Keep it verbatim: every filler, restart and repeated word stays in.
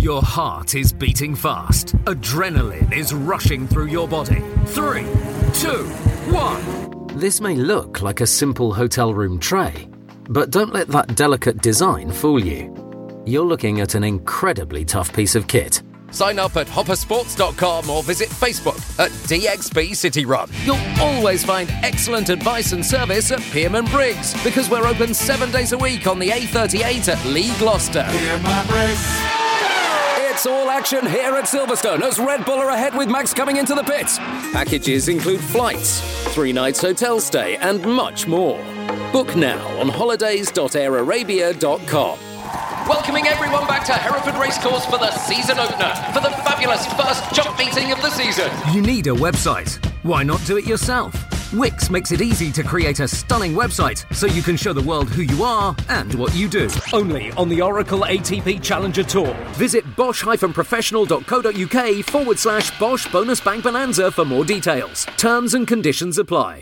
Your heart is beating fast. Adrenaline is rushing through your body. Three, two, one. This may look like a simple hotel room tray, but don't let that delicate design fool you. You're looking at an incredibly tough piece of kit. Sign up at hopper sports dot com or visit Facebook at D X B City Run. You'll always find excellent advice and service at Pearman Briggs, because we're open seven days a week on the A thirty-eight at Lee Gloucester. Pearman Briggs. It's all action here at Silverstone as Red Bull are ahead with Max coming into the pits. Packages include flights, three nights hotel stay and much more. Book now on holidays dot air arabia dot com. Welcoming everyone back to Hereford Racecourse for the season opener, for the fabulous first jump meeting of the season. You need a website. Why not do it yourself? Wix makes it easy to create a stunning website so you can show the world who you are and what you do. Only on the Oracle A T P Challenger Tour. Visit bosch-professional.co.uk forward slash Bosch Bonus Bank Bonanza for more details. Terms and conditions apply.